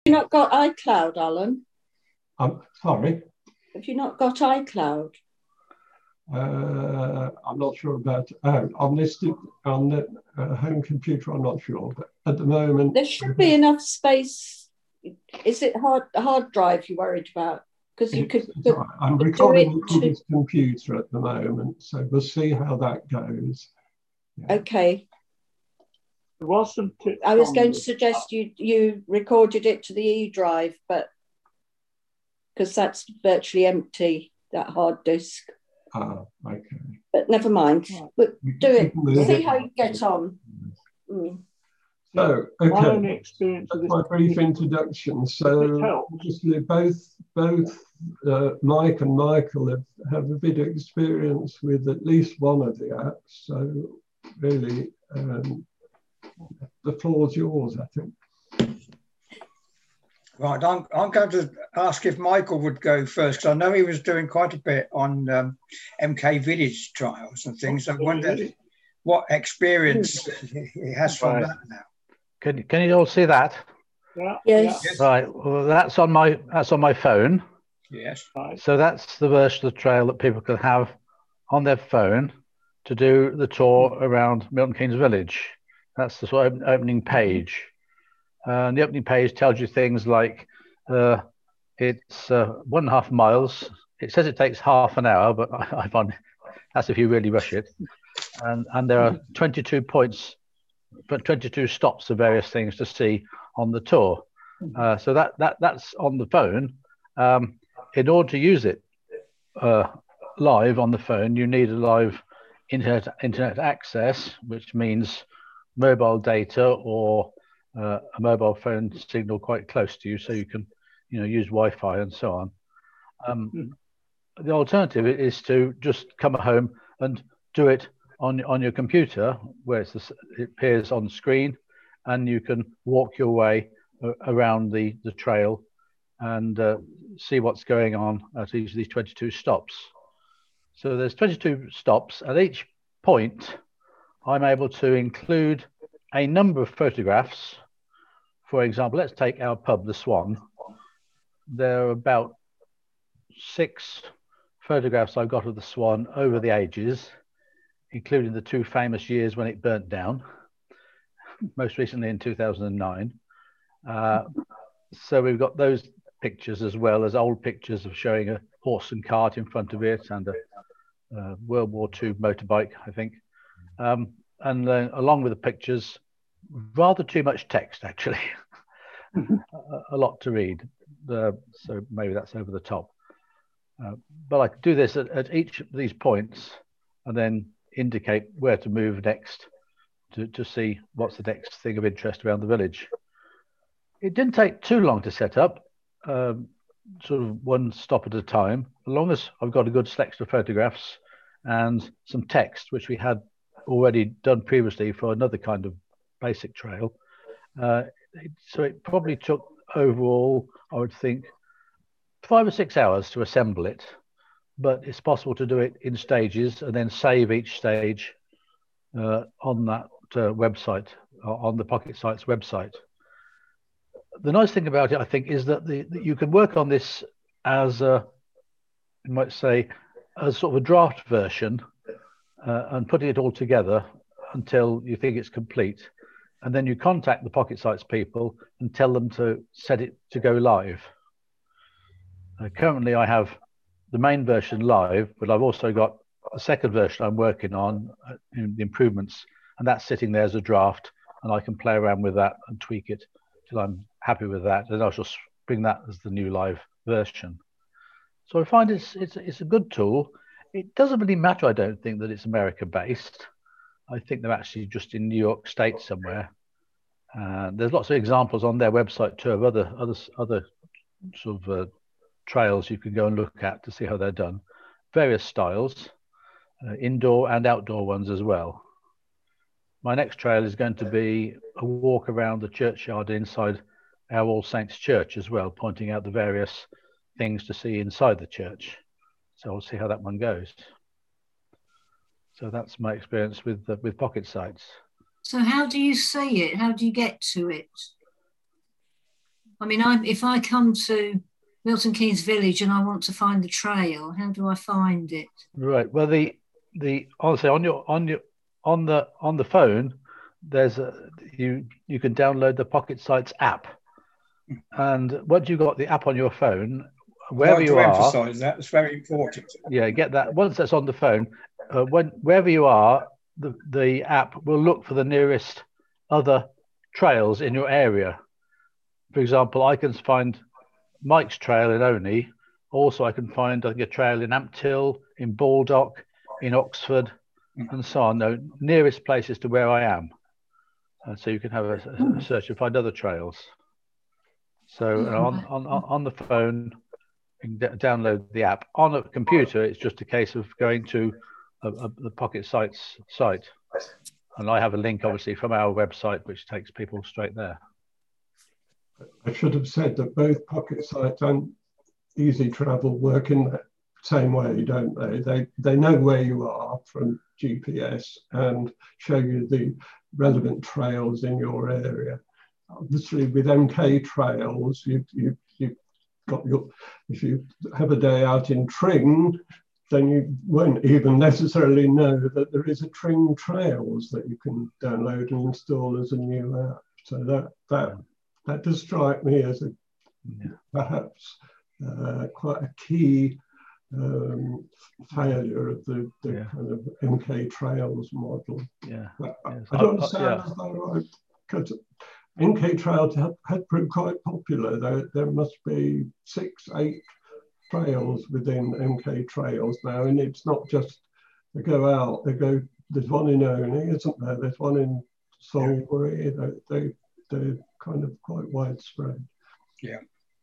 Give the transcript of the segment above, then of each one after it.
You not got iCloud, Alan? I'm sorry. Have you not got iCloud? I'm not sure about. On this on the home computer, I'm not sure, but at the moment There should be enough space. Is it hard drive you're worried about? Because you could it's all right. I'm do recording it it to to. this computer at the moment, so we'll see how that goes. Yeah. Okay. There was some tips. I was going to suggest you recorded it to the E drive, but because that's virtually empty, that hard disk. Okay. But never mind. But do it. See how you get on. So, okay. My only experience That's my brief introduction. So, obviously, both Mike and Michael have a bit of experience with at least one of the apps. So, really, the floor's yours, I think. Right, I'm going to ask if Michael would go first, because I know he was doing quite a bit on MK Village trials and things. I wonder what experience he has from that now. Can you all see that? Yeah. Yes. Right. Well, that's on my phone. Yes. Right. So that's the version of the trail that people can have on their phone to do the tour around Milton Keynes Village. That's the sort of opening page. And the opening page tells you things like it's 1.5 miles. It says it takes half an hour, but I find that's if you really rush it. And there are 22 points, but 22 stops of various things to see on the tour. So that's on the phone. In order to use it live on the phone, you need a live internet access, which means mobile data or a mobile phone signal quite close to you, so you can, use Wi-Fi and so on. The alternative is to just come at home and do it on your computer, where it appears on screen, and you can walk your way around the trail and see what's going on at each of these 22 stops. So there's 22 stops. At each point, I'm able to include a number of photographs. For example, let's take our pub, the Swan. There are about 6 photographs I've got of the Swan over the ages, including the 2 famous years when it burnt down, most recently in 2009. So we've got those pictures, as well as old pictures of showing a horse and cart in front of it and a World War II motorbike, I think. And then along with the pictures, rather too much text, actually. A lot to read. So maybe that's over the top. But I could do this at each of these points and then indicate where to move next to see what's the next thing of interest around the village. It didn't take too long to set up, sort of one stop at a time. As long as I've got a good selection of photographs and some text, which we had already done previously for another kind of basic trail. So it probably took overall, I would think, 5 or 6 hours to assemble it, but it's possible to do it in stages and then save each stage on that website, on the Pocket Sites website. The nice thing about it, I think, is that you can work on this as you might say, as sort of a draft version and putting it all together until you think it's complete. And then you contact the Pocket Sites people and tell them to set it to go live. Currently, I have the main version live, but I've also got a second version I'm working on, the improvements, and that's sitting there as a draft, and I can play around with that and tweak it till I'm happy with that, and I'll just bring that as the new live version. So I find it's a good tool. It doesn't really matter, I don't think, that it's America-based. I think they're actually just in New York State somewhere. There's lots of examples on their website too of other sort of trails you can go and look at to see how they're done. Various styles, indoor and outdoor ones as well. My next trail is going to be a walk around the churchyard inside our All Saints Church as well, pointing out the various things to see inside the church. So we'll see how that one goes. So that's my experience with Pocket Sites. So how do you see it? How do you get to it? I mean, if I come to Milton Keynes Village and I want to find the trail, how do I find it? Right. Well, honestly on the phone, there's you can download the Pocket Sites app, and once you've got the app on your phone, wherever you are, emphasize that it's very important. Yeah, get that. Once that's on the phone, wherever you are, the app will look for the nearest other trails in your area. For example, I can find Mike's trail in Oney. Also, I can find a trail in Amptill, in Baldock, in Oxford, and so on. The nearest places to where I am. So you can have a search and find other trails. So on the phone, you can download the app. On a computer, it's just a case of going to the Pocket Sites site. And I have a link, obviously, from our website, which takes people straight there. I should have said that both Pocket Sites and Easy Travel work in the same way, don't they? They know where you are from GPS and show you the relevant trails in your area. Obviously, with MK Trails, you've got if you have a day out in Tring, then you won't even necessarily know that there is a Tring Trails that you can download and install as a new app. So that does strike me as perhaps quite a key failure of the kind of MK Trails model. Yeah, I don't understand as though because MK Trails had proved quite popular. There must be 6-8 trails within MK Trails now, and it's not just they go out. There's one in Oney, isn't there? There's one in Salisbury. They're kind of quite widespread. Yeah.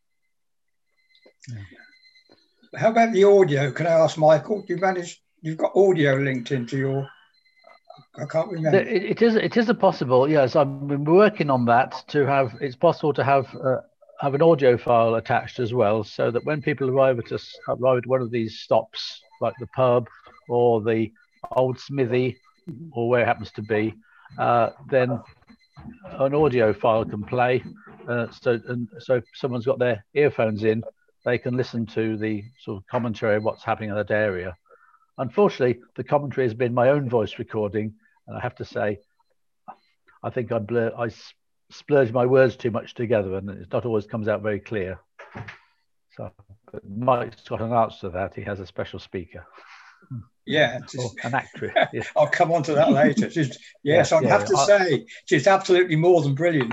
How about the audio? Can I ask Michael? You've got audio linked into your. I can't remember. It is a possible. Yes, I've been working on that to have. It's possible to have an audio file attached as well, so that when people arrive at one of these stops, like the pub or the old smithy, or where it happens to be, then an audio file can play. So if someone's got their earphones in, they can listen to the sort of commentary of what's happening in that area. Unfortunately, the commentary has been my own voice recording, and I have to say, I think I splurge my words too much together, and it not always comes out very clear. So, but Mike's got an answer to that. He has a special speaker. Yeah, an actress. Yes. I'll come on to that later. I have to say, she's absolutely more than brilliant.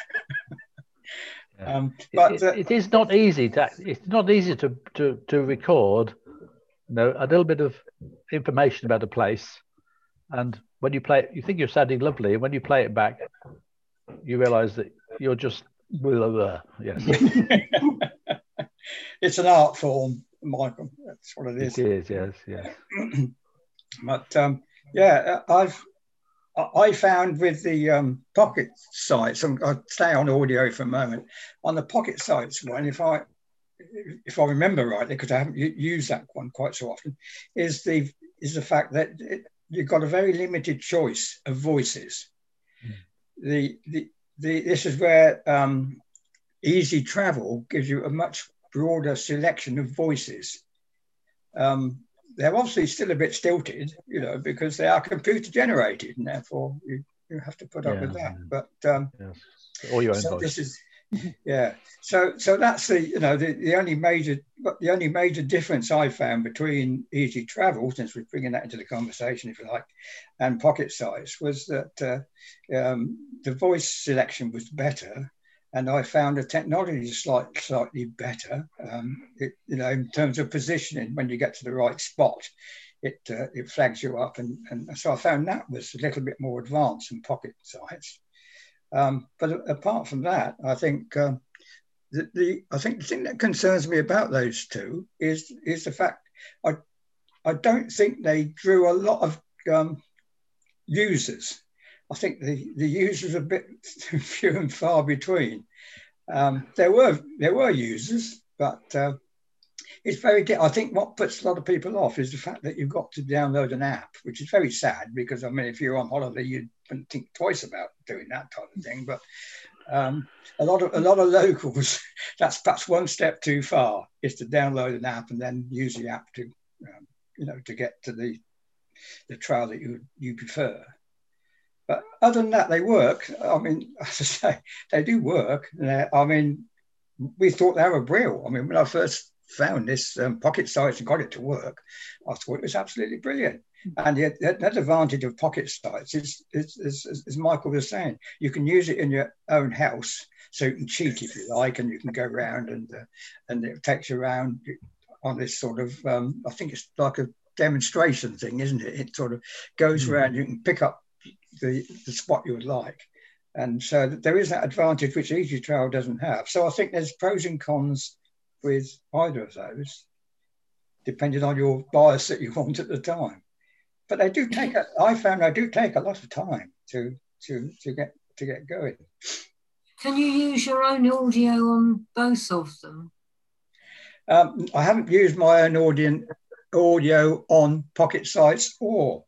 But it is not easy to record, a little bit of information about a place, and when you play it, you think you're sounding lovely, and when you play it back, you realise that you're just blah, blah. Yes. It's an art form, Michael. That's what it is. It is, yes. But I found with the Pocket Sites, and I'll stay on audio for a moment. On the Pocket Sites one, if I remember rightly, because I haven't used that one quite so often, is the fact that you've got a very limited choice of voices. This is where Easy Travel gives you a much broader selection of voices. They're obviously still a bit stilted, because they are computer generated, and therefore you have to put up with that. But all your own so voice. This is So that's the only major difference I found between Easy Travel, since we're bringing that into the conversation, if you like, and Pocket Sites, was that the voice selection was better. And I found the technology slightly better, in terms of positioning. When you get to the right spot, it flags you up, and so I found that was a little bit more advanced than Pocket Sites. But apart from that, I think the thing that concerns me about those two is the fact I don't think they drew a lot of users. I think the users are a bit few and far between. There were users, but it's very. I think what puts a lot of people off is the fact that you've got to download an app, which is very sad, because if you're on holiday, you wouldn't think twice about doing that type of thing. But A lot of locals, that's perhaps one step too far, is to download an app and then use the app to, to get to the trail that you prefer. But other than that, they work. I mean, as I say, they do work. I mean, we thought they were brilliant. I mean, when I first found this Pocket Sites and got it to work, I thought it was absolutely brilliant. And that advantage of Pocket Sites is, as Michael was saying, you can use it in your own house, so you can cheat if you like, and you can go around and it takes you around on this sort of, I think it's like a demonstration thing, isn't it? It sort of goes around, you can pick up the spot you would like. And so there is that advantage which Easy Travel doesn't have. So I think there's pros and cons with either of those, depending on your bias that you want at the time. But they do take I found they do take a lot of time to get going. Can you use your own audio on both of them? I haven't used my own audio on Pocket Sites or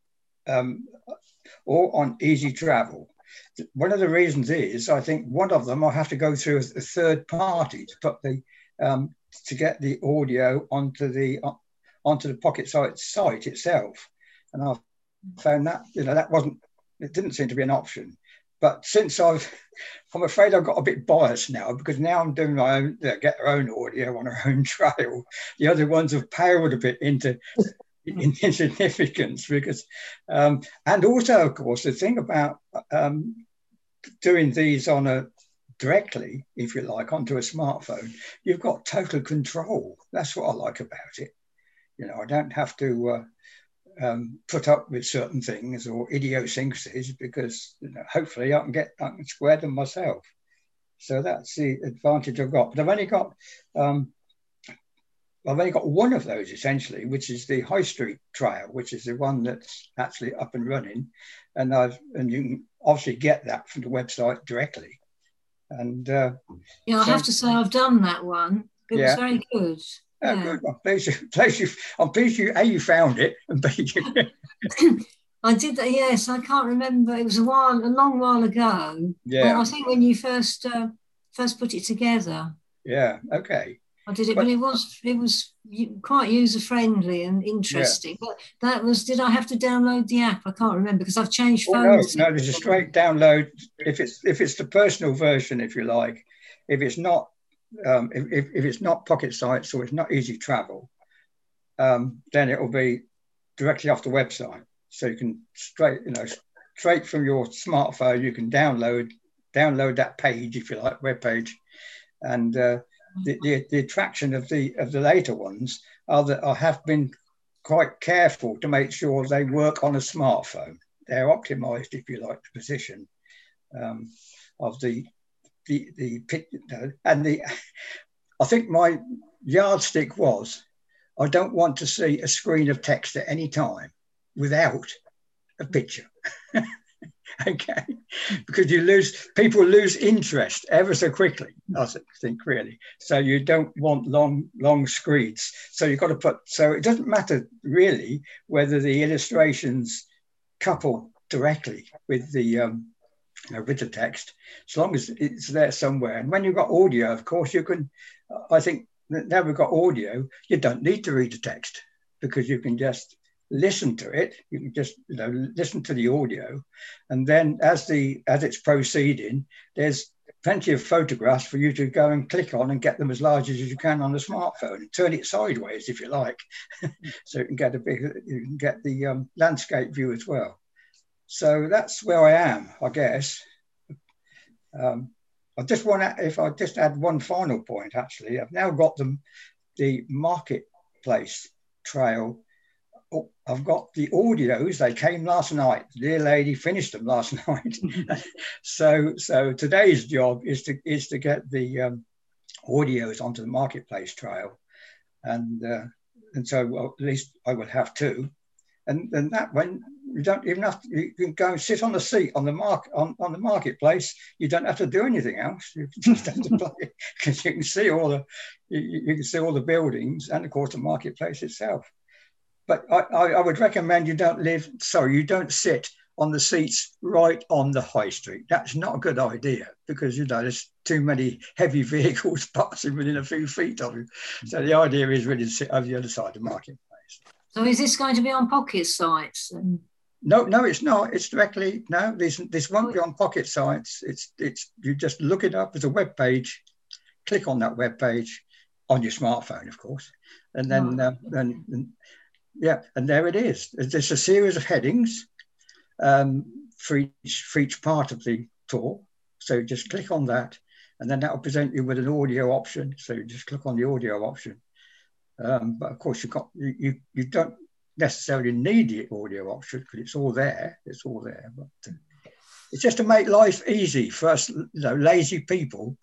on Easy Travel. One of the reasons is I think one of them I have to go through a third party to put to get the audio onto the Pocket Sites site itself, and I've found that it didn't seem to be an option. But since I'm afraid I've got a bit biased now, because now I'm doing my own, get their own audio on their own trail. The other ones have paled a bit into insignificance, because and also, of course, the thing about doing these directly, if you like, onto a smartphone, you've got total control. That's what I like about it. I don't have to put up with certain things or idiosyncrasies, because hopefully I can square them myself. So that's the advantage I've got. But I've only got one of those essentially, which is the High Street Trail, which is the one that's actually up and running, and you can obviously get that from the website directly. And I have to say I've done that one. It was very good. Yeah. Good. I'm pleased you found it, and B, I did that. Yes, I can't remember. It was a long while ago. Yeah, well, I think when you first put it together. Yeah. Okay. I did it, but it was quite user friendly and interesting. Yeah. But that was. Did I have to download the app? I can't remember because I've changed phones. No. There's a straight download. If it's the personal version, if you like. If it's not. If it's not Pocket Sites or it's not Easy Travel, then it will be directly off the website. So you can straight from your smartphone, you can download that page, if you like, web page. And the attraction of the later ones are that I have been quite careful to make sure they work on a smartphone. They're optimized, if you like, the position of the I think my yardstick was I don't want to see a screen of text at any time without a picture. Okay, because people lose interest ever so quickly, I think, really. So you don't want long screens. So you've got to so it doesn't matter really whether the illustrations couple directly with the with the text, as long as it's there somewhere. And when you've got audio, of course, you can, I think now we've got audio, you don't need to read the text, because you can just listen to it. You can just listen to the audio. And then as it's proceeding, there's plenty of photographs for you to go and click on and get them as large as you can on the smartphone, and turn it sideways if you like. So you can get the landscape view as well. So that's where I am, I guess. I just add one final point, actually. I've now got the marketplace trail. I've got the audios. They came last night. The dear lady finished them last night. So today's job is to get the audios onto the marketplace trail, and so at least I would have two. And that when you don't even have to, you can go and sit on the seat on the marketplace. You don't have to do anything else. You just have to play, because you can see all the buildings and of course the marketplace itself. But I would recommend you don't sit on the seats right on the high street. That's not a good idea because, you know, there's too many heavy vehicles passing within a few feet of you. So the idea is really to sit over the other side of the marketplace. So is this going to be on Pocket sites? No, it's not. It's directly, no, this won't be on Pocket sites. It's you just look it up as a web page, click on that web page on your smartphone, of course. And then, and there it is. There's a series of headings for each part of the tour. So just click on that, and then that will present you with an audio option. So you just click on the audio option. But of course, you don't necessarily need the audio option because it's all there. It's all there. But it's just to make life easy for us, you know, lazy people.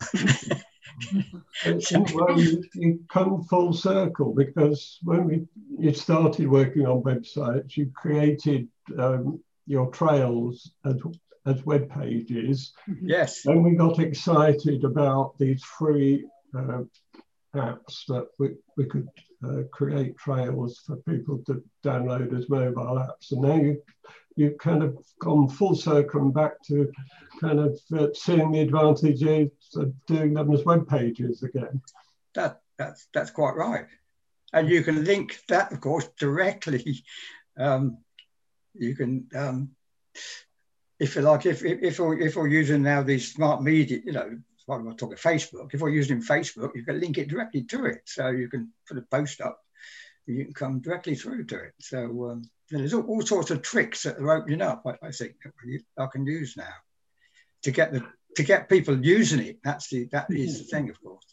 Well, you come full circle because when you started working on websites, you created your trails as web pages. Yes. Then we got excited about these free apps that we could create trails for people to download as mobile apps. And now you've kind of gone full circle and back to kind of seeing the advantages of doing them as web pages again. That's quite right. And you can link that, of course, directly. You can, if you like, if we're using now these smart media, you know, what we're talking Facebook, if we're using Facebook, you can link it directly to it. So you can put a post up, and you can come directly through to it. So there's all sorts of tricks that are opening up, I think, that I can use now to get people using it. That is the thing, of course.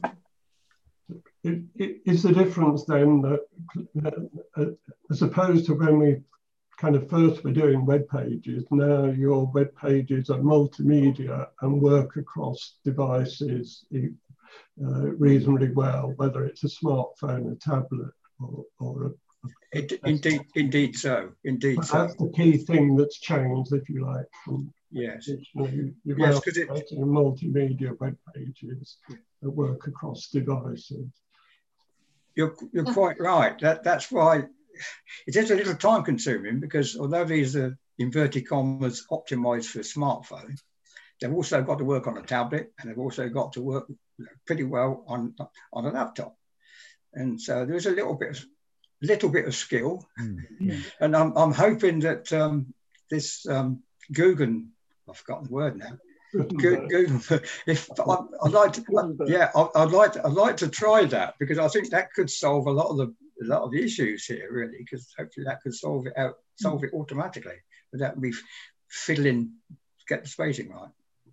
Is the difference then that as opposed to when we kind of first were doing web pages, now your web pages are multimedia and work across devices reasonably well, whether it's a smartphone, a tablet, or Indeed so. That's the key thing that's changed, if you like. Yes. You're yes, creating multimedia web pages that work across devices. You're quite right. That's why it is a little time consuming, because although these are inverted commas optimized for a smartphone, they've also got to work on a tablet, and they've also got to work pretty well on a laptop. And so there's a little bit of skill. Mm-hmm. And I'm hoping that this Google, I've forgotten the word now. Google, if I'd like to try that, because I think that could solve a lot of the issues here, really, because hopefully that could solve it automatically without me fiddling to get the spacing right.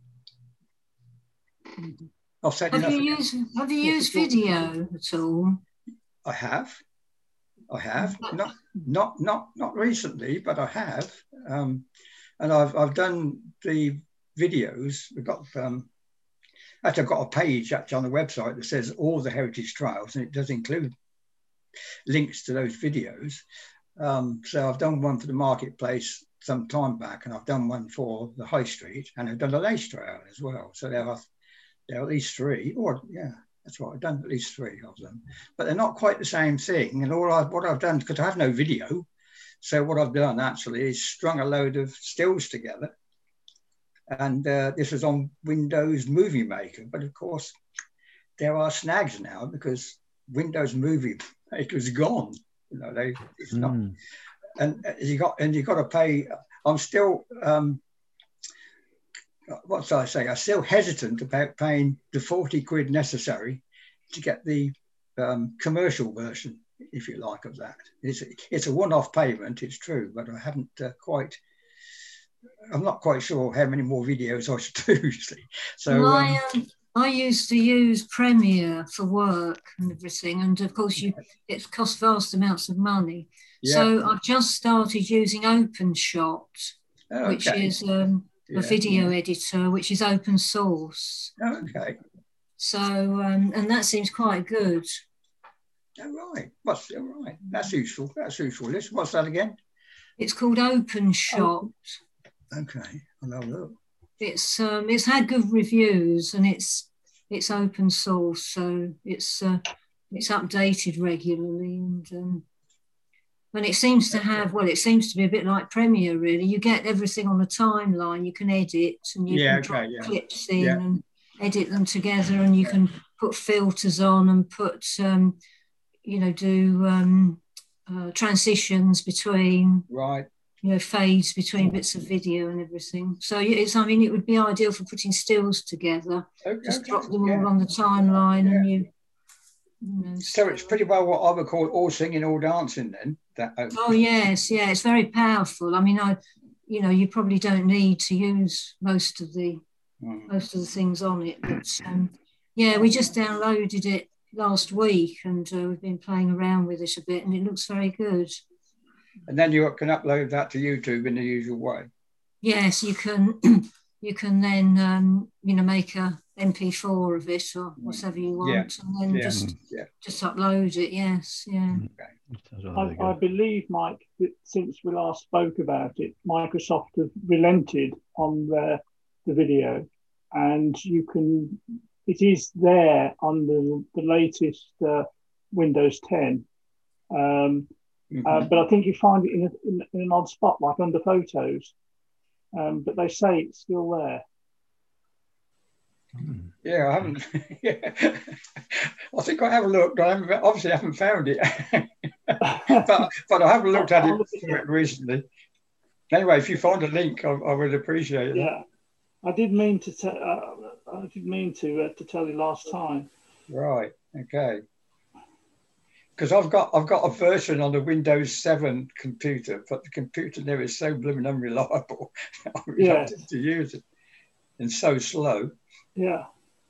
I've said enough. Have you used video at all? I have. Not recently, but I have. And I've done the videos. I've got a page actually on the website that says all the heritage trails, and it does include links to those videos. So I've done one for the marketplace some time back, and I've done one for the high street, and I've done a lace trail as well. So there are at least three, that's right, I've done at least three of them, but they're not quite the same thing. And what I've done, because I have no video, so what I've done actually is strung a load of stills together. And this was on Windows Movie Maker, but of course there are snags now because Windows Movie Maker is gone. You know, it's not, and you got to pay. I'm still what shall I say? I'm still hesitant about paying the 40 quid necessary to get the commercial version, if you like, of that. It's a one-off payment, it's true, but I haven't I'm not quite sure how many more videos I should do, usually. So I used to use Premiere for work and everything, and of course it costs vast amounts of money. Yeah. So I've just started using OpenShot, which is a video editor, which is open source. Okay. So and that seems quite good. Oh, right. All right. That's useful. What's that again? It's called OpenShot. Oh. Okay, I'll have a look. It's had good reviews, and it's open source, so it's updated regularly, and And it seems to have, well, it seems to be a bit like Premiere, really. You get everything on a timeline. You can edit and you can drop clips in and edit them together, and you can put filters on and put, you know, do transitions between, right, you know, fades between bits of video and everything. So it's, I mean, it would be ideal for putting stills together. Just drop them all on the timeline and you know. So it's pretty well what I would call all singing, all dancing then. Oh yes, yeah, it's very powerful. I mean, you know, you probably don't need to use most of the things on it, but yeah, we just downloaded it last week and we've been playing around with it a bit, and it looks very good. And then you can upload that to YouTube in the usual way. Yes, you can. You can then you know, make a MP4 of it or whatever you want, and then just upload it. Yes, yeah. Okay. I believe, Mike, that since we last spoke about it, Microsoft have relented on the video, and you can. It is there on the latest Windows 10, but I think you find it in an odd spot, like under Photos. But they say it's still there. Yeah, I haven't. I think I have looked. Obviously haven't found it, but I haven't looked at it recently. Anyway, if you find a link, I would appreciate it. Yeah, I did mean to tell you last time. Right. Okay. Because I've got a version on the Windows 7 computer, but the computer there is so blooming unreliable. I'm reluctant to use it, and so slow. Yeah.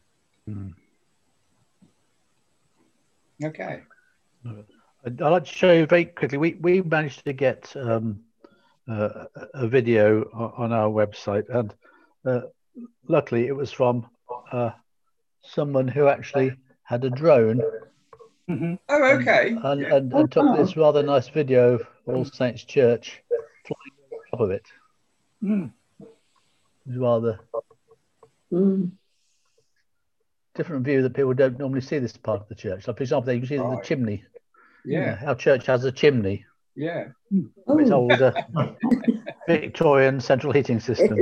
Okay. I'd like to show you very quickly. We managed to get a video on our website, and luckily it was from someone who actually had a drone. Mm-hmm. Oh, okay. And took this rather nice video of All Saints Church flying on top of it. Mm. It was rather different view that people don't normally see this part of the church. Like, for example, they can see the chimney. Yeah. Our church has a chimney. Yeah. It's older Victorian central heating system.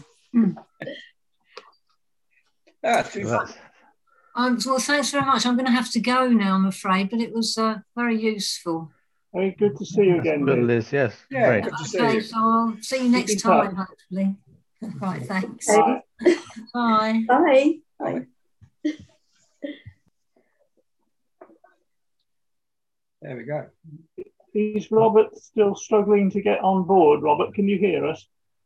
Well, thanks very much. I'm going to have to go now, I'm afraid, but it was very useful. Very good to see you again, Liz. Yes. Yeah, great. good to see Okay, you. so I'll see you next time, hopefully. Right, thanks. Bye. Bye. Bye. Bye. There we go. Is Robert still struggling to get on board? Robert, can you hear us?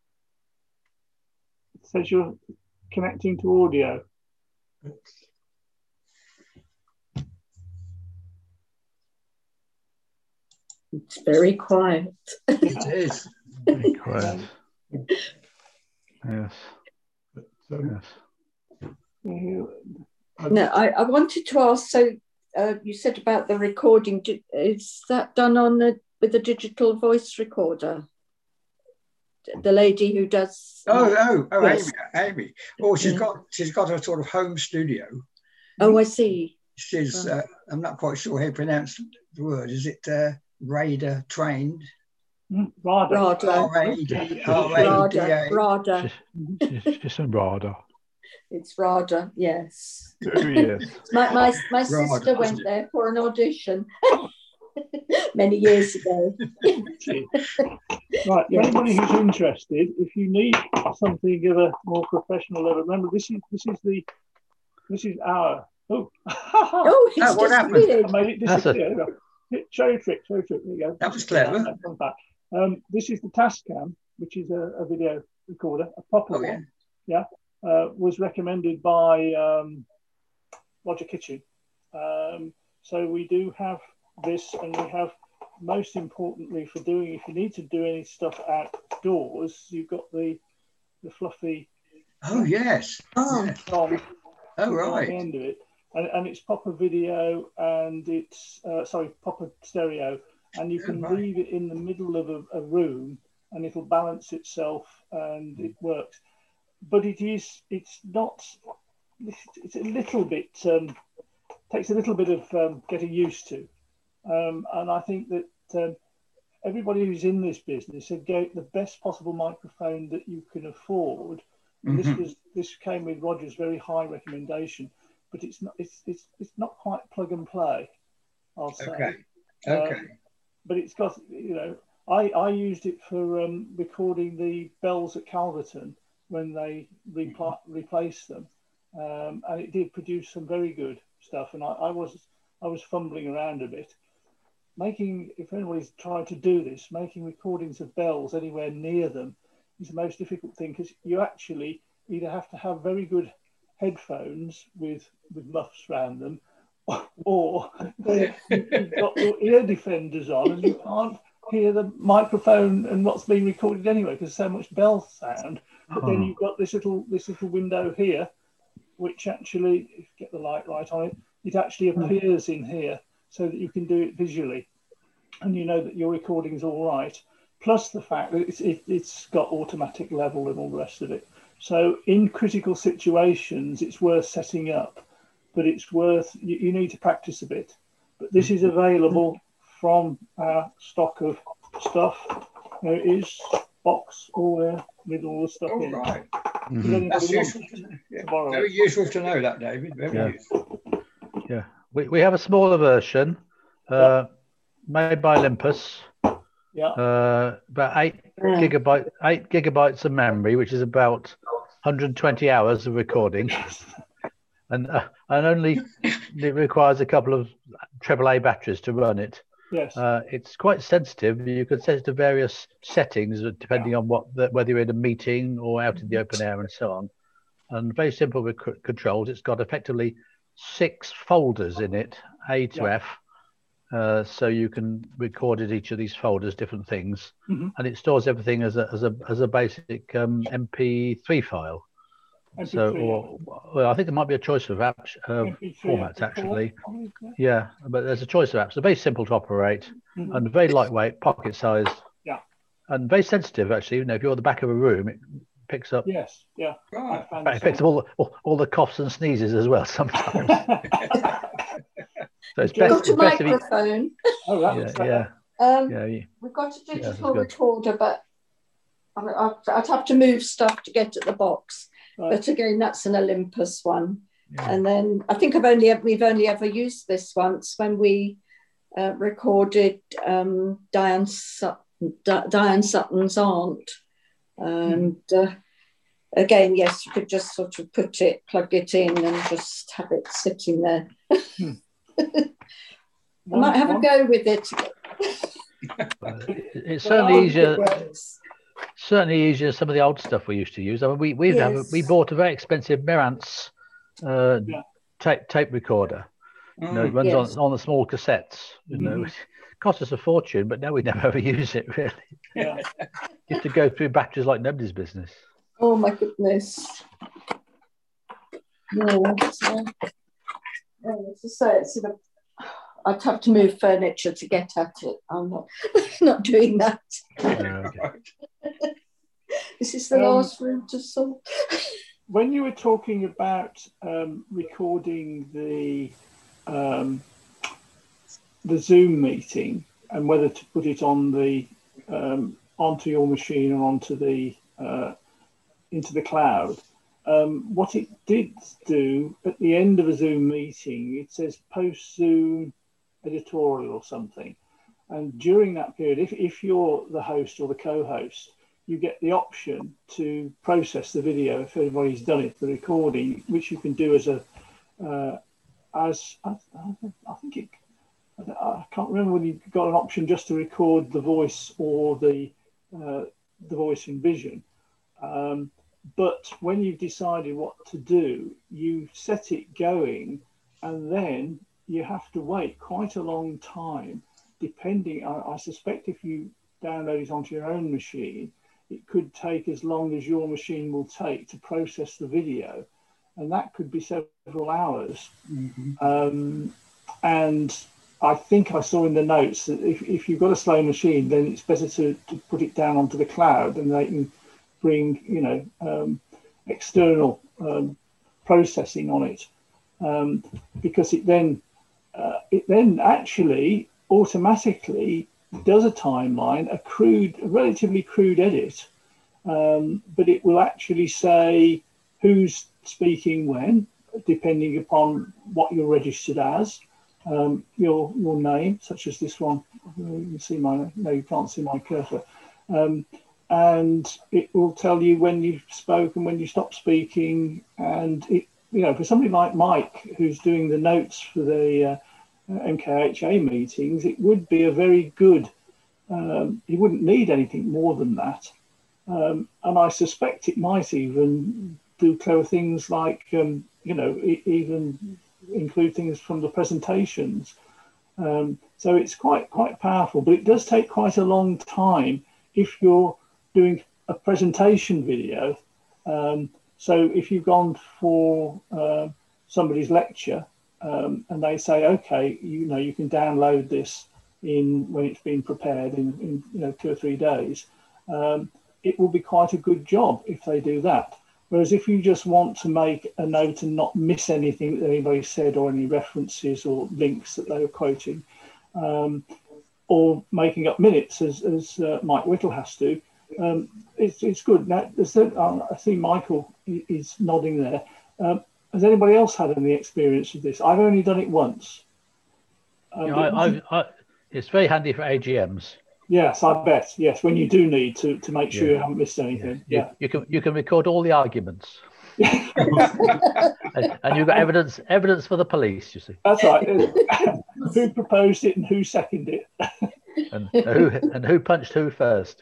It says you're connecting to audio. It's very quiet. It is. Very quiet. Yes. No, I wanted to ask, so you said about the recording, is that done with a digital voice recorder? The lady who does... Yes. Amy. Oh, she's got a sort of home studio. Oh, I see. She's, I'm not quite sure how you pronounce the word. Is it radar trained? RADA. RADA. She's a RADA. It's RADA, yes. Yes. My sister went there for an audition many years ago. Right, anybody who's interested, if you need something of a more professional level, remember this is our it's what happened? I made it disappear. Show your trick. There you go. That was clever. This is the Tascam, which is a video recorder, a proper one. Yeah. Was recommended by Roger Kitchen. So we do have this, and we have, most importantly, for doing, if you need to do any stuff outdoors, you've got the fluffy. Oh yes. Right. Right. The end of it, and it's proper video, and it's proper stereo, and you can leave it in the middle of a room, and it'll balance itself, and it works. But it's a little bit takes a little bit of getting used to, and I think that everybody who's in this business said get the best possible microphone that you can afford. And this came with Roger's very high recommendation, but it's not quite plug and play, I'll say. Okay. But it's got, I used it for recording the bells at Calverton when they replaced them, and it did produce some very good stuff. And I was fumbling around a bit. If anybody's tried to do this, making recordings of bells anywhere near them is the most difficult thing, because you actually either have to have very good headphones with muffs around them, or you've got your ear defenders on and you can't hear the microphone and what's being recorded anyway, because so much bell sound. But then you've got this little window here, which actually, if you get the light right on it, it actually appears in here so that you can do it visually, and you know that your recording's all right. Plus the fact that it's got automatic level and all the rest of it. So in critical situations, it's worth setting up, but it's worth, you need to practice a bit. But this is available from our stock of stuff. There it is, box all there with all the stuff in. Right. That's useful to know. Yeah. Very useful to know that, David. Very useful. Yeah, we have a smaller version made by Olympus. Yeah. About 8 gigabytes of memory, which is about 120 hours of recording, and only it requires a couple of AAA batteries to run it. Yes. It's quite sensitive. You can set it to various settings depending on whether you're in a meeting or out in the open air and so on. And very simple controls. It's got effectively 6 folders in it, A to F. So you can record in each of these folders different things, and it stores everything as a basic MP3 file. MP3, so, well, I think there might be a choice of apps formats actually. Yeah, but there's a choice of apps. They're very simple to operate and very lightweight, pocket sized. Yeah, and very sensitive actually. If you're at the back of a room, it picks up. Yes, yeah. Right. It picks up all the coughs and sneezes as well sometimes. So it's got a microphone. Oh, that's we've got a digital recorder, but I'd have to move stuff to get at the box. Right. But again, that's an Olympus one. Yeah. And then I think we've only ever used this once when we recorded Diane Sutton's aunt. And again, yes, you could just sort of plug it in and just have it sitting there. I might have a go with it. It's certainly easier. Certainly easier than some of the old stuff we used to use. I mean, we bought a very expensive Marantz tape recorder. It runs on the small cassettes. It cost us a fortune, but now we never ever use it really. Yeah. You have to go through batteries like nobody's business. Oh my goodness. No. So it's sort of, I'd have to move furniture to get at it. I'm not doing that. Okay. This is the last room to sort. When you were talking about recording the Zoom meeting and whether to put it on the onto your machine or onto the into the cloud, what it did do at the end of a Zoom meeting, it says post Zoom editorial or something, and during that period, if you're the host or the co-host, you get the option to process the video if everybody's done it, the recording, which you can do as I can't remember whether you got an option just to record the voice or the voice in vision. But when you've decided what to do, you set it going, and then you have to wait quite a long time, depending. I suspect if you download it onto your own machine, it could take as long as your machine will take to process the video, and that could be several hours. And I think I saw in the notes that if you've got a slow machine, then it's better to put it down onto the cloud, and they can bring external processing on it, because it then actually automatically does a timeline, a relatively crude edit, but it will actually say who's speaking when, depending upon what you're registered as, your name, such as this one. You can see my, no, you can't see my cursor. And it will tell you when you've spoken, when you stop speaking. And it, you know, for somebody like Mike, who's doing the notes for the MKHA meetings, it would be a very good, he wouldn't need anything more than that. And I suspect it might even do clever things like, you know, even include things from the presentations. So it's quite powerful, but it does take quite a long time if you're doing a presentation video. So if you've gone for somebody's lecture and they say, okay, you know, you can download this when it's been prepared in you know, 2 or 3 days, it will be quite a good job if they do that. Whereas if you just want to make a note and not miss anything that anybody said or any references or links that they were quoting, or making up minutes as Mike Whittle has to, it's good. Now, I see Michael is nodding there. Has anybody else had any experience of this? I've only done it once. It's very handy for AGMs. Yes, I bet. Yes, when you do need to make sure you haven't missed anything. Yeah. You can record all the arguments. and you've got evidence for the police, you see. That's right. Who proposed it and who seconded it? and who punched who first.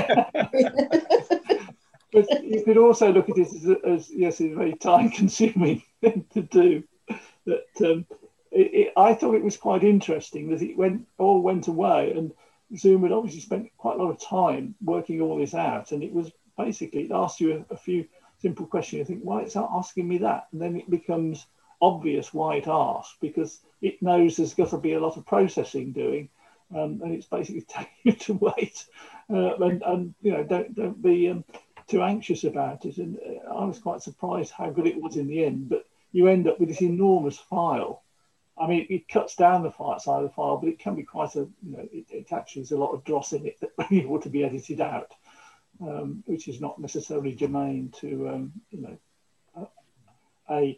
But you could also look at it as yes, it's a very time-consuming thing to do. That I thought it was quite interesting that it all went away, and Zoom had obviously spent quite a lot of time working all this out, and it was basically, it asked you a few simple questions. You think, why it's not asking me that? And then it becomes obvious why it asks, because it knows there's got to be a lot of processing doing, and it's basically telling you to wait, and you know, don't be too anxious about it. And I was quite surprised how good it was in the end, but you end up with this enormous file. I mean, it cuts down the size of the file, but it can be quite a, you know, it actually has a lot of dross in it that really ought to be edited out, which is not necessarily germane to, you know, a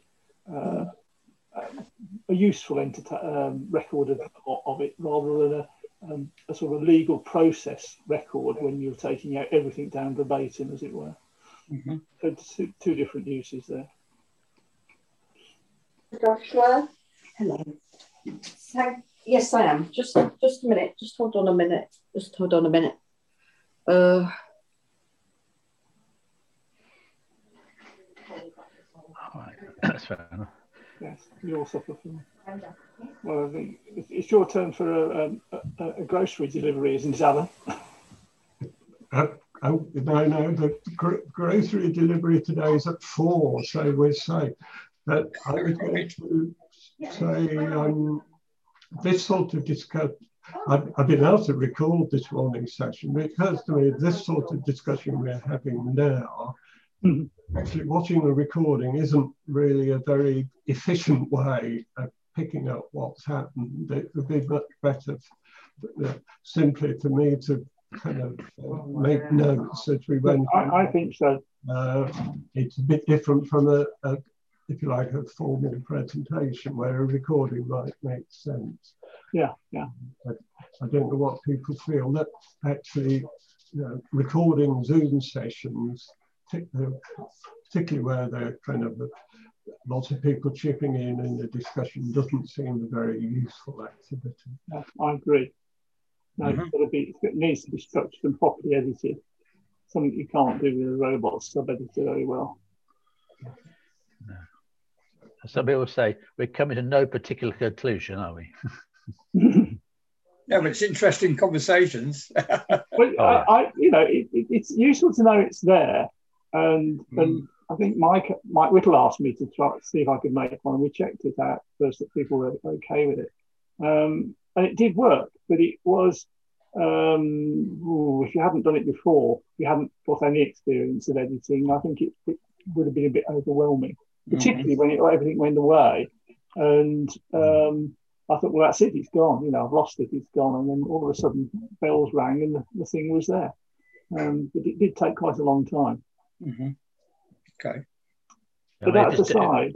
useful record of it, rather than a sort of legal process record when you're taking out everything down verbatim, as it were. Mm-hmm. So two different uses there. Joshua? Hello. Yes, I am. Just a minute. Just hold on a minute. That's fair enough. Yes, you all suffer from. Well, I think it's your turn for a grocery delivery, isn't it, Alan? No, the grocery delivery today is at 4, so we're safe. But I was going to say this sort of discussion, I've been able to record this morning's session, but it occurs to me this sort of discussion we're having now, actually watching the recording isn't really a very efficient way of picking up what's happened. It would be much better simply for me to kind of make notes as we went. I think so. It's a bit different from if you like, a formal presentation where a recording might make sense. Yeah. But I don't know what people feel. That actually, you know, recording Zoom sessions, particularly where there are kind of lots of people chipping in the discussion, doesn't seem a very useful activity. Yeah, I agree. No, it needs to be structured and properly edited. Something you can't do with a robot sub-editor very well. No. Some people say we're coming to no particular conclusion, are we? No, but it's interesting conversations. Well, you know, it's useful to know it's there, and I think Mike Whittle asked me to try to see if I could make one, and we checked it out first that people were okay with it, and it did work. But it was, if you hadn't done it before, if you hadn't got any experience of editing, I think it would have been a bit overwhelming. Particularly when everything went away, and I thought, well, that's it, it's gone. You know, I've lost it, it's gone. And then all of a sudden, bells rang and the thing was there. But it did take quite a long time. Mm-hmm. Okay. But that aside,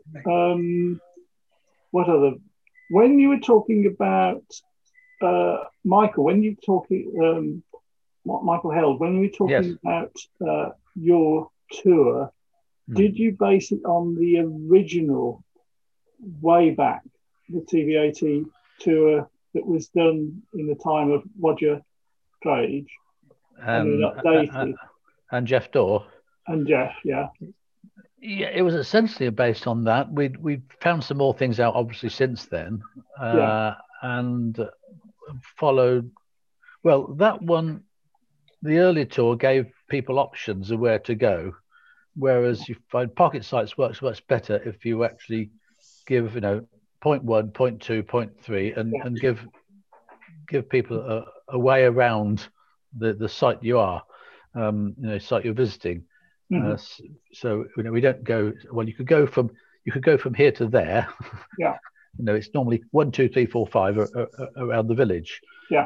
what other? When you were talking about Michael, when you were talking, Michael Held, when you were talking about your tour, did you base it on the original, way back, the TV-AT tour that was done in the time of Roger Drage, and updated, and Jeff Dorr, and Jeff, yeah. Yeah, it was essentially based on that. We found some more things out, obviously, since then, and followed. Well, that one, the early tour gave people options of where to go, whereas you find Pocket Sites works much better if you actually give, point 1, point 2, point 3, and give people a way around the site you are, site you're visiting. So we don't go. Well, you could go from here to there. Yeah. It's normally 1, 2, 3, 4, 5 around the village. Yeah.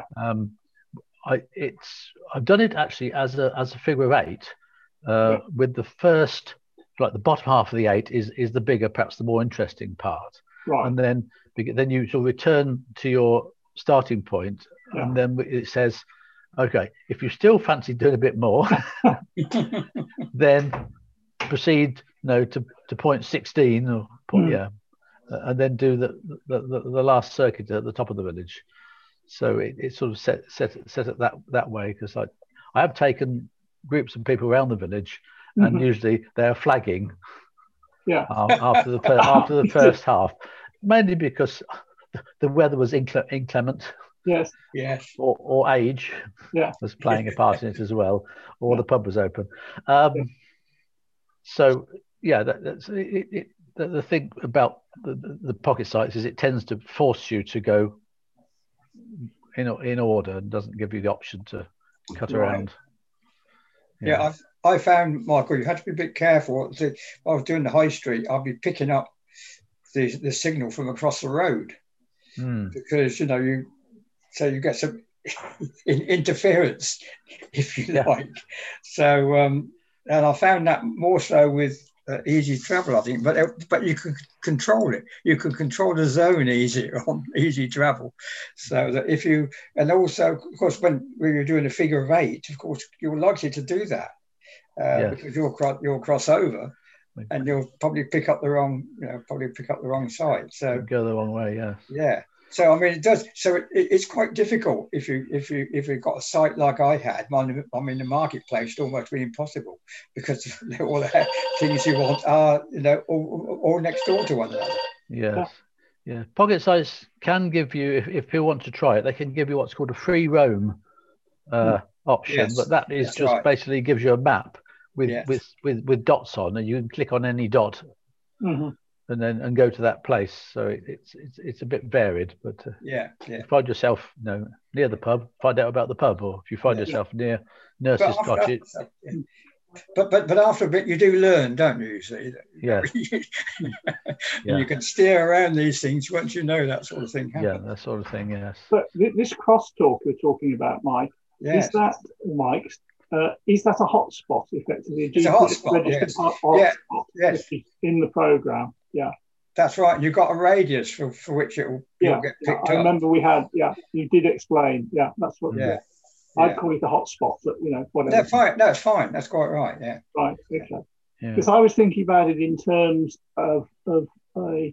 I've done it actually as a figure of 8, with the first, like the bottom half of the 8 is the bigger, perhaps the more interesting part. Right. And then you sort of return to your starting point, and then it says, okay, if you still fancy doing a bit more, then proceed, to point 16 or point, and then do the last circuit at the top of the village. So it sort of set it that way, because I have taken groups of people around the village, and usually they're flagging. Yeah. After the first half, mainly because the weather was inclement. Yes. Yes. Or age was playing a part in it as well, or the pub was open. So that's it. The thing about the Pocket Sites is it tends to force you to go in order, and doesn't give you the option to cut around. Yeah, I found, Michael, you had to be a bit careful. I was doing the high street, I'd be picking up the signal from across the road, because you get some interference, if you like. So and I found that more so with Easy Travel, I think, but you could control it. You could control the zone easier on Easy Travel, so that and also, of course, when you're doing a figure of 8, of course, you're likely to do that because you'll cross over, and you'll probably pick up the wrong side. So go the wrong way, yeah. So I mean, it does. So it's quite difficult if you've got a site like I had. I mean, the marketplace would almost be impossible, because all the things you want are all next door to one another. Yes, yeah. Pocket Sites can give you, if people want to try it, they can give you what's called a free roam option, but that is just basically gives you a map with dots on, and you can click on any dot. And go to that place. So it's a bit varied, but you find yourself near the pub, find out about the pub, or if you find yourself near Nurse's Cottage. But after a bit, you do learn, don't you? Yeah. And you can steer around these things once you know that sort of thing happens. Yeah, that sort of thing. Yes. But this crosstalk you're talking about, Mike, is that a hotspot effectively? It's a hotspot. Yes. In the programme. Yeah, that's right. You've got a radius for which you'll get picked up. I remember we had. Yeah, you did explain. Yeah, that's what. Yeah, I'd call it a hotspot. But whatever. That's fine. No, it's fine. That's quite right. Yeah. Right. Okay. Because I was thinking about it in terms of a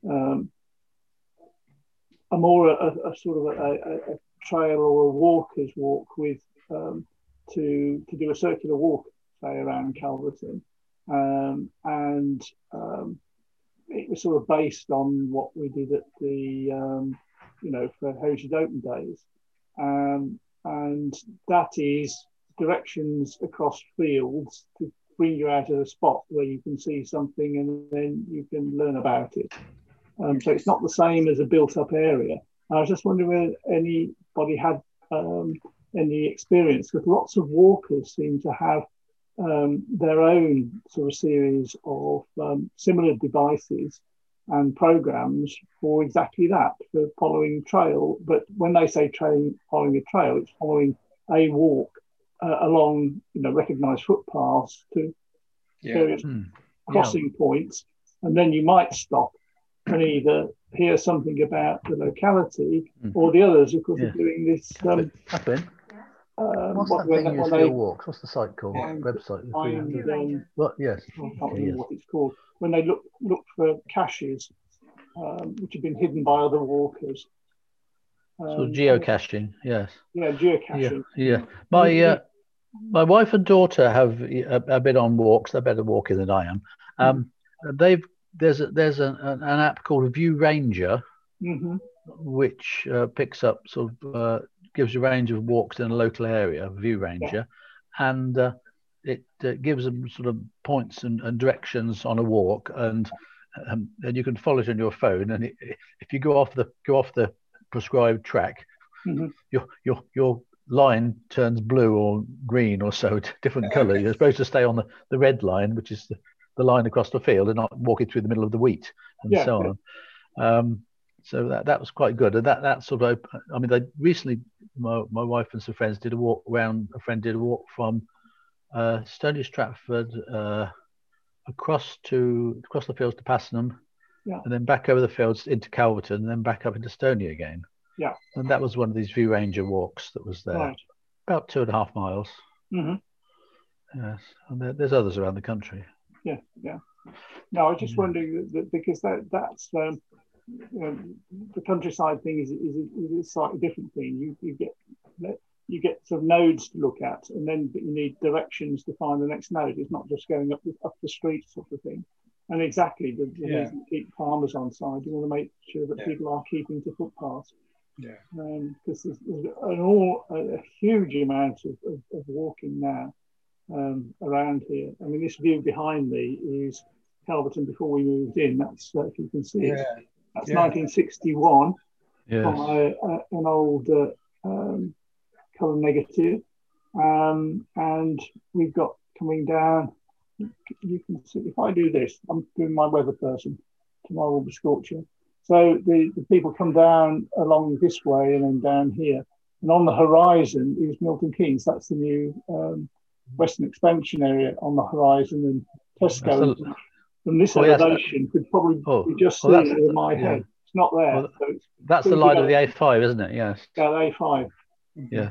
more a sort of a trail or a walker's walk with to do a circular walk, say, around Calverton, and it was sort of based on what we did at the for Heritage Open Days, and that is directions across fields to bring you out of a spot where you can see something and then you can learn about it. So it's not the same as a built-up area. I was just wondering whether anybody had any experience, because lots of walkers seem to have their own sort of series of similar devices and programs for exactly that, for following trail. But when they say following a trail, it's following a walk along, recognised footpaths to various crossing points, and then you might stop and either hear something about the locality or the others, of course, are doing this. What's that thing you use for your walks? What's the site called? Website? Well, yes. I can't remember what it's called. When they look for caches which have been hidden by other walkers. So geocaching, yes. Yeah, geocaching. Yeah. My wife and daughter have a bit on walks. They're better walking than I am. There's an app called View Ranger, which picks up gives a range of walks in a local area, View Ranger, and it gives them sort of points and directions on a walk, and you can follow it on your phone. And if you go off the prescribed track, your line turns blue or green or so, different colour. You're supposed to stay on the red line, which is the line across the field, and not walking through the middle of the wheat and so on. So that was quite good, and that sort of, I mean, they recently, my wife and some friends did a walk around. A friend did a walk from Stony Stratford across the fields to Passenham, and then back over the fields into Calverton, and then back up into Stony again. Yeah, and that was one of these View Ranger walks that was there, about 2.5 miles. Yes, and there's others around the country. Yeah. No, I was just wondering that because that's the countryside thing is a slightly different thing. You get some nodes to look at, and then you need directions to find the next node. It's not just going up the street sort of thing. And exactly, the reason to keep farmers on side, you want to make sure that people are keeping to footpaths. Because there's a huge amount of walking now around here. I mean, this view behind me is Calverton before we moved in. That's if you can see it. That's 1961 from an old colour negative, and we've got coming down. You can see if I do this. I'm doing my weather person. Tomorrow will be scorching. So the people come down along this way and then down here, and on the horizon is Milton Keynes. That's the new Western Expansion area on the horizon, and Tesco. From this elevation, could probably just see it over my head. It's not there. Well, so that's the line of the A5, isn't it? Yes. Yeah, the A5. Yes.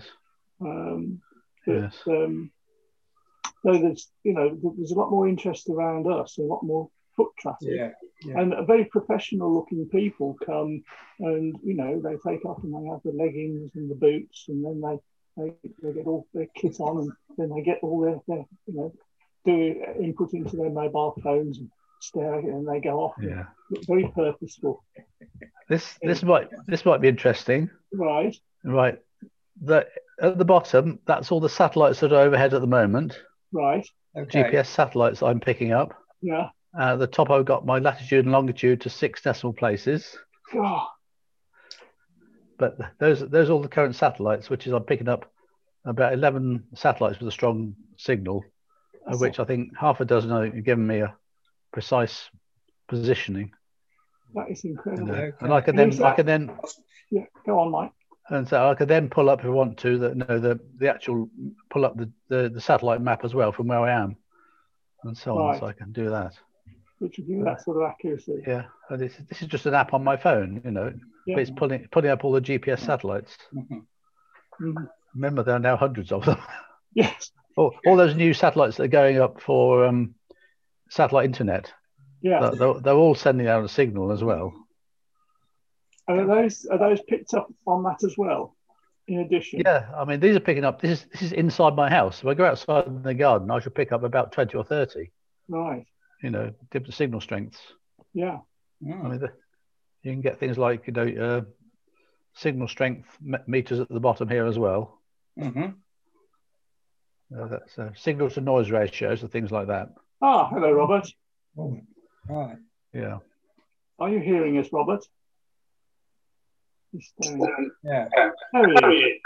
So there's a lot more interest around us, a lot more foot traffic, and very professional-looking people come, and they take off and they have the leggings and the boots, and then they get all their kit on, and then they get all their do input into their mobile phones and stare at it, and they go off. Look very purposeful. This might be interesting. Right. At the bottom, that's all the satellites that are overhead at the moment. Right. Okay. GPS satellites I'm picking up. Yeah. At the top, I've got my latitude and longitude to 6 decimal places. Oh. But those are all the current satellites, which is I'm picking up about 11 satellites with a strong signal, of which I think half a dozen are giving me a precise positioning. That is incredible. And I can then. Yeah, go on, Mike. And so I could then pull up if I want to the actual pull up the satellite map as well from where I am, and so on. So I can do that. Which would give you that sort of accuracy. Yeah, and this is just an app on my phone, but it's pulling up all the GPS satellites. Remember, there are now hundreds of them. Yes. all those new satellites that are going up for satellite internet. Yeah. They're all sending out a signal as well. And are those picked up on that as well? In addition, yeah, I mean these are picking up. This is inside my house. If I go outside in the garden, I should pick up about 20 or 30. Right. Different signal strengths. Yeah. I mean, you can get things like signal strength meters at the bottom here as well. That's signal to noise ratios and things like that. Ah, hello, Robert. Oh, right. Yeah. Are you hearing us, Robert? Yeah. How are you?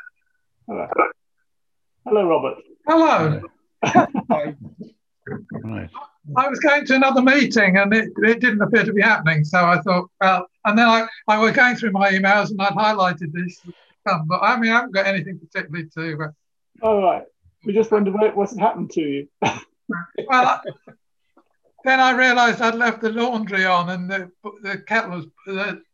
Hello, Robert. Hello. Hi. Right. I was going to another meeting and it didn't appear to be happening. So I thought, well, and then I was going through my emails and I'd highlighted this. But I mean, I haven't got anything particularly to. All right. We just wondered what's happened to you. Well, then I realised I'd left the laundry on and the kettle was, the